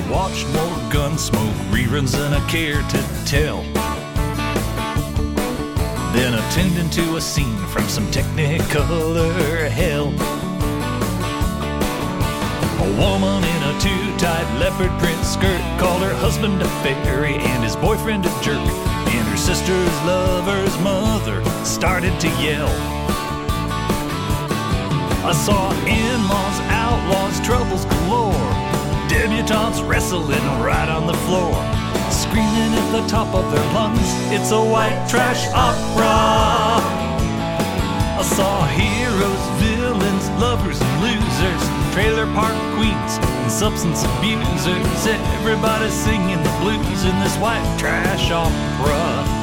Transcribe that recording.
watched more Gunsmoke reruns than I care to tell. Then I tuned into a scene from some Technicolor hell. A woman in a too-tight leopard print skirt called her husband a fairy and his boyfriend a jerk. And her sister's lover's mother started to yell. I saw in-laws, outlaws, troubles galore. Debutantes wrestling right on the floor, screaming at the top of their lungs, it's a white trash opera. I saw heroes, villains, lovers and losers, trailer park queens and substance abusers. Everybody singing the blues in this white trash opera.